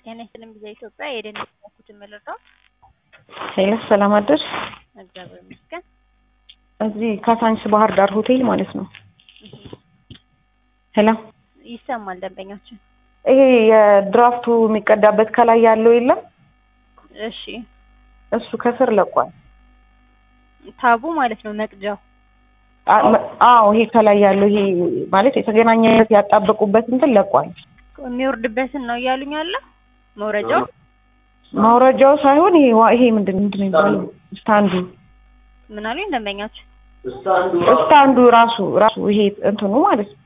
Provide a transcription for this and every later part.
ጤና ይስጥልኝ በኢትዮጵያ የደህንነት ያልኩትን መረጃው ሄሎ ሰላም አደርሽ እግዚአብሔር ይመስገን እዚህ ካሳንስ ባህር ዳር ሆቴል ማለት ነው ሄሎ ይሰማል ደንበኛችን ይሄ የድራፍቱ የሚቀዳበት ከላይ ያለው የለም እሺ እሱ ከስር ለቋል ታቡ ማለት ነው መቅጃው አዎ ይሄ ከላይ ያለው ይሄ ማለት የተገናኘበት ያጣበቁበት እንትን ለቋል የሚወርድበትን ነው እያሉኝ አለ መውረጃው ሳይሆን ይሄ ምንድነው የሚባለው ስታንዱ ምን አሉኝ ደንበኛችን ስታንዱ ራሱ ይሄ እንትኑ ማለት ነው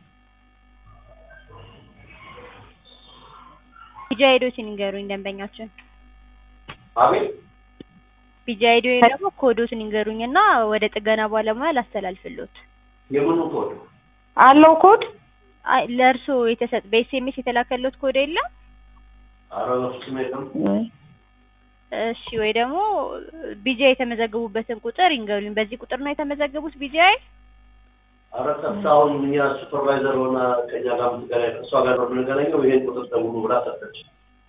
ቢጃይዶችን ይንገሩኝ ደንበኛችን አቤት ቢጃይዶ ደግሞ ኮዶችን ይንገሩኝና ወደ ጥገና ባለሙያ ላስተላልፍልዎት የምኑ ኮድ አለው ኮድ አይ ለርሶ የተሰጠ በኤስኤምኤስ የተላከልዎት ኮድ የለም እሺ ወይ ደግሞ ቢጃይ የተመዘገቡበትን ቁጥር ይንገሩኝ በዚህ ቁጥር ነው የተመዘገቡት ቢጃይ አረከታውን ምን ሱፐርቫይዘር ሆና ከኛ ጋር ምትገናኝ እሷ ጋር ነው የምንገናኘው ይሄን ቁጥር ደውሉ ብላ ሰጠች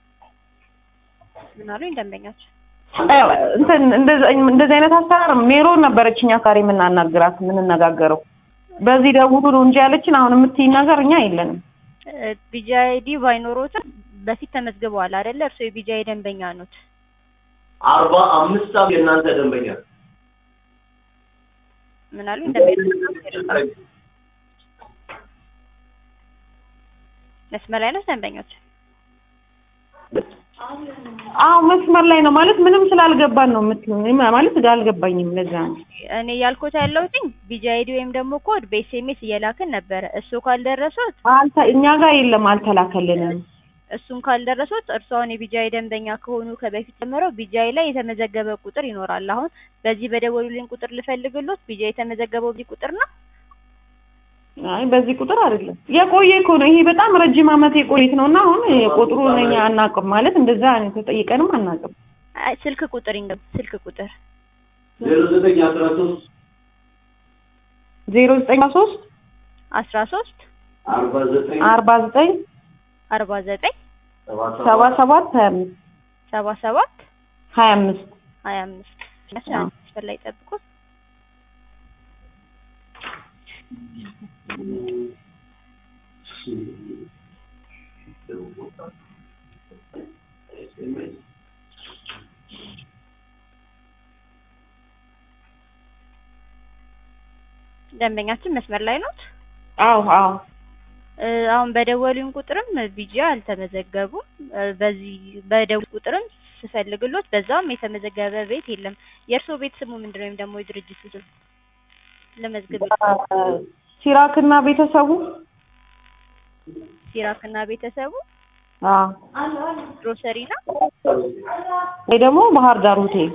ምን አሉኝ ደንበኛችን እንትን እንደዚህ አይነት አሰራር ሜሮን ነበረችኛ ካሪ የምንነጋገረው በዚህ ደውሉ ነው እንጂ ያለችን አሁን የምትይ ነገር እኛ የለንም ቢጃይዲ ባይኖሮት በፊት ተመዝግበዋል አይደለ እርሶ የቢጃይ ደንበኛ ኖት 45 ዓመት የናንተ ደንበኛ ምን አሉኝ ደንበኛ መስመር ላይ ነው ደንበኞች መስመር ላይ ነው ማለት ምንም ስላልገባን ነው የምትሉኝ ማለት አልገባኝም ለዛ ነው እኔ ያልኩት ያለውኝ ቢጃይዲ ወይም ደግሞ ኮድ በኤስኤምኤስ እየላከን ነበር እሱ ካልደረሰት እኛ ጋር የለም አልተላከልንም እሱን ካልደረሰት እርሷን የቢጃይ ደንበኛ ከሆኑ ከበፊት ጀምረው ቢጃይ ላይ የተመዘገበ ቁጥር ይኖራል አሁን በዚህ በደወሉልኝ ቁጥር ልፈልግልዎት ቢጃይ የተመዘገበው በዚህ ቁጥር ነው አይ በዚህ ቁጥር አይደለም የቆየ እኮ ነው ይሄ በጣም ረጅም አመት የቆየት ነውና አሁን ቁጥሩ እኛ አናውቅም ማለት እንደዛ ተጠይቀንም አናውቅም አይ ስልክ ቁጥር ይንገብ ስልክ ቁጥር 0913 0913 13 49 49 77 77 25 ላይ ጠብቁት ደንበኛችን መስመር ላይ ነው አዎ አሁን በደወሉኝ ቁጥርም ቢጃ አልተመዘገቡም በዚህ በደወሉ ቁጥርም ስፈልግሎት በዛም የተመዘገበ ቤት የለም የርሶ ቤት ስሙ ምንድነው ወይም ደግሞ የድርጅቱ ስም ለመዝገብ ሲራክና ቤተሰቡ ግሮሰሪ ነው ወይ ደግሞ ባህር ዳር ሆቴል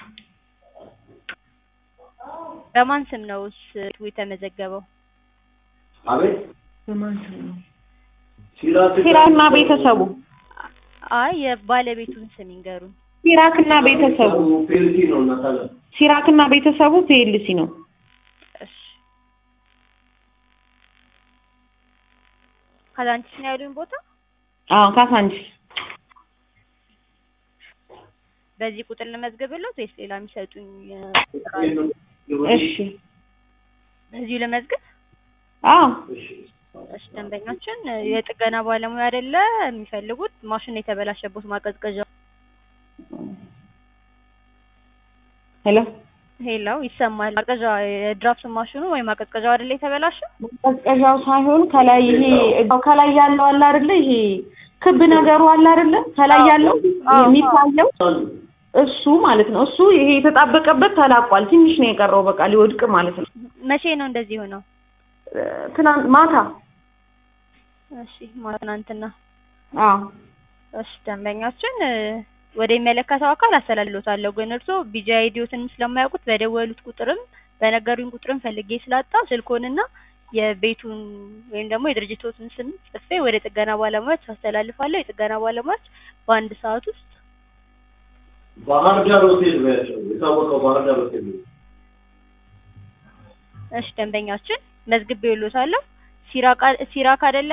በማን ስም ነው የተመዘገበው አቤት በማን ስም ነው ሲራክና ቤተሰቡ አይ የባለቤቱን ስም ይንገሩን ሲራክና ቤተሰቡ ፒኤልሲ ነው እናታለ ሲራክና ቤተሰቡ ፒኤልሲ ነው እሺ ካዛንቺስ ነው ያሉኝ ቦታ ካሳንቺስ በዚህ ቁጥር ለመዝገብልዎት ወይስ ሌላ የሚሰጡኝ እሺ በዚህ ለመዝገብ እሺ ደንበኛችን የጥገና ባለሙያ አይደለ የሚፈልጉት ማሽን የተበላሸበት ማቀዝቀዣው ሄሎ ይሰማል ማቀዝቀዣ የድራፍት ማሽኑ ወይ ማቀዝቀዣው አይደለ የተበላሸው ማቀዝቀዣው ሳይሆን ከላይ ይሄ ከላይ ያለው አለ አይደለ ይሄ ክብ ነገሩ አለ አይደለ ከላይ ያለው የሚታየው እሱ ማለት ነው እሱ ይሄ የተጣበቀበት ተላቋል ትንሽ ነው የቀረው በቃ ሊወድቅ ማለት ነው መቼ ነው እንደዚህ ሆነው ትናንት ማታ እሺ ማታንትና እሺ ደንበኛችን ወደ የሚመለከተው አካል አስተላልፎታለሁ ግን እርሶ ቢጃይዲዮትን ስለማያውቁት በደወሉት ቁጥርም በነገሩኝ ቁጥርም ፈልጌ ስላጣው ስልኮንና የቤቱን ወይም ደግሞ የድርጅቶትን ስም ጽፌ ወደ ጥገና ባለሙያዎች አስተላልፋለሁ የጥገና ባለሙያዎች በአንድ ሰዓት ውስጥ ባህር ዳር ሆቴል ነው የታወቀው ባህር ዳር ሆቴል እሺ ደንበኛችን መዝግቤልዎታለሁ ሲራክ አይደል አይደል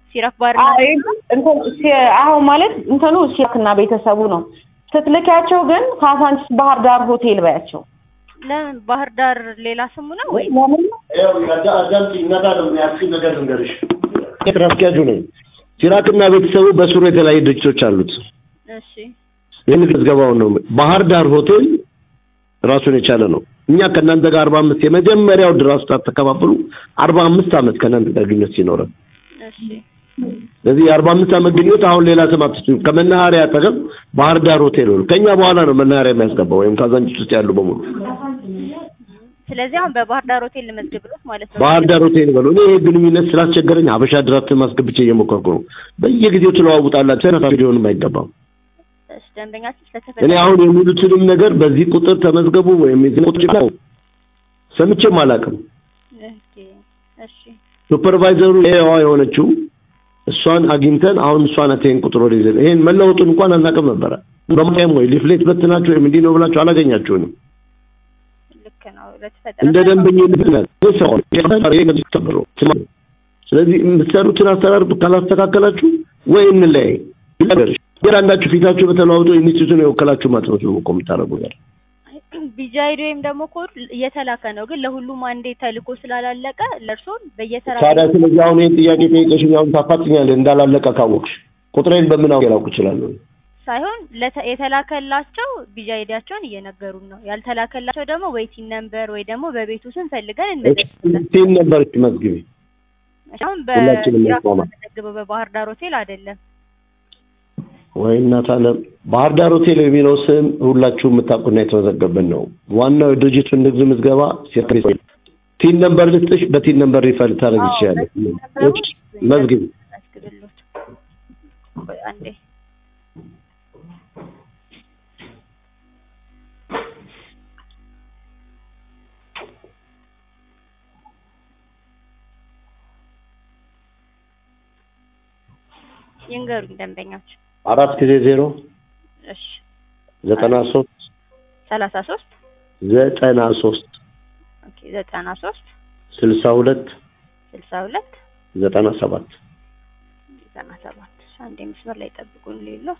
ሲራክ ባር አሁን ማለት እንትኑ ሲራክና ቤተሰቡ ነው። ስትልኪያቸው ግን ካሳንቺስ ባህር ዳር ሆቴል ባያቸው። ለምን ባህር ዳር ሌላ ስሙ ነው ወይ? አዳምጪ ነገር ነው ያቺ ነገር ልንገርሽ። ትራስኪያጁ ነኝ። ሲራክና ቤተሰቡ በስሩ የተለያዩ ድርጅቶች አሉት። እሺ የንግድ ገባው ነው። ባህር ዳር ሆቴል ራሱን የቻለ ነው። እኛ ከእናንተ ጋር 45 የመጀመሪያው ድራስ ተከፋፍሉ 45 አመት ከእናንተ ጋር ግንኙነት ሲኖረን እሺ ስለዚህ 45 አመት ግንኙነት አሁን ሌላ ስም አትስጡ። ከመናኸሪያ አጠገብ ባህር ዳር ሆቴል ነው። ከኛ በኋላ ነው መናኸሪያ የሚያስገባው ወይም ካዛንቺስ ውስጥ ያሉ በሙሉ። ስለዚህ አሁን በባህር ዳር ሆቴል ልመዝግብሎት ማለት ነው። ባህር ዳር ሆቴል ነው። እኔ ግንኙነት ስላስቸገረኝ ሀበሻ ድራፍት ማስገብቼ እየሞከርኩ ነው። በየጊዜው ትለዋውጣላችሁ። ሰራታ ሊሆንም አይገባም። እሺ ደንበኛችን ስለተፈጠረ እኔ አሁን የሚሉትንም ነገር በዚህ ቁጥር ተመዝገቡ ወይም እዚህ ቁጥር ነው ሰምቼም አላውቅም። እሺ ሱፐርቫይዘሩ የሆነችው እሷን አግኝተን አሁን እሷን አቴን ቁጥር ወደ ይዘን ይሄን መለወጡን እንኳን አናውቅም ነበር። በማየም ወይ ሊፍሌት በትናችሁ ወይም እንዲህ ነው ብላችሁ አላገኛችሁንም። ልክ ነው ለተፈጠረ እንደ ደንበኝነት ነው። ስለዚህ የምትሰሩትን አሰራር ካላስተካከላችሁ ወይ እንለያይ ይላልሽ የራንዳችሁ ፊታችሁ በተለዋውጦ ኢንስቲትዩቱን የወከላችሁ ማለት ነው እኮ የምታደርጉት። ቢጃይዶ ወይም ደግሞ ኮድ እየተላከ ነው፣ ግን ለሁሉም አንዴ ተልኮ ስላላለቀ ለእርሶን በየተራ ታዲያ ስለዚህ አሁን ይሄን ጥያቄ ጠይቀሽኝ አሁን ታፋጥኛለሽ እንዳላለቀ ካወቅሽ ቁጥሬን በምን አውቄ እችላለሁ? ሳይሆን የተላከላቸው ቢጃይዳቸውን እየነገሩን ነው። ያልተላከላቸው ደግሞ ዌይቲንግ ነምበር ወይ ደግሞ በቤቱ ስም ፈልገን እንመዘግባለን። ዌይቲንግ ነምበር መዝግቢ። አሁን በመዘግበው በባህር ዳር ሆቴል አይደለም ወይ እናት አለም ባህር ዳር ሆቴል የሚለው ስም ሁላችሁም የምታውቁና የተመዘገበን ነው። ዋናው የድርጅቱን ንግድ ምዝገባ ሲክሬት ቲን ነምበር ልስጥሽ፣ በቲን ነምበር ሪፈር ታደርግ ይችላል። መዝግቢ አንዴ ይንገሩኝ ደንበኛችሁ 4 እሺ 93 33 93 ኦኬ 93 62 62 97 አንዴ መስመር ላይ ጠብቁን ሌሎት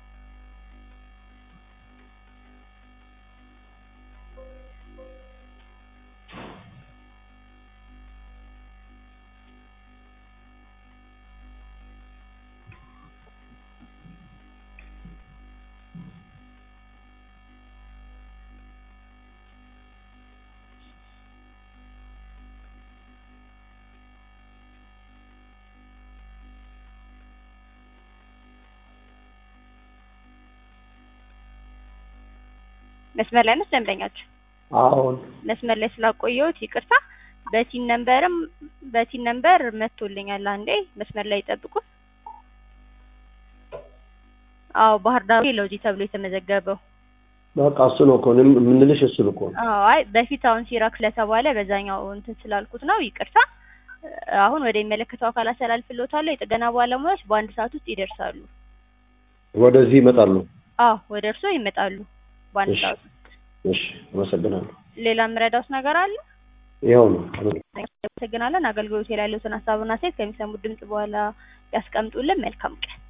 መስመር ላይ ነው ደንበኛችሁ? አሁን መስመር ላይ ስላቆየሁት ይቅርታ። በቲን ነምበር መጥቶልኛል። አንዴ መስመር ላይ ጠብቁ። አዎ ባህር ዳር ሎጂ ተብሎ የተመዘገበው በቃ እሱ ነው እኮ ምንልሽ እሱ ነው እኮ። አዎ አይ በፊት አሁን ሲራክ ስለተባለ በዛኛው እንትን ስላልኩት ነው ይቅርታ። አሁን ወደ የሚመለከተው አካል አስተላልፍልዎታለሁ። የጥገና ባለሙያዎች በአንድ ሰዓት ውስጥ ይደርሳሉ። ወደዚህ ይመጣሉ? አዎ ወደ እርሶ ይመጣሉ በአንድ ሰዓት ውስጥ። እሺ አመሰግናለሁ። ሌላ ምረዳውስ ነገር አለ? ይኸው ነው። አመሰግናለን። አገልግሎት ላይ ያለውን ሀሳብና አስተያየት ከሚሰሙት ድምጽ በኋላ ያስቀምጡልን። መልካም ቀን።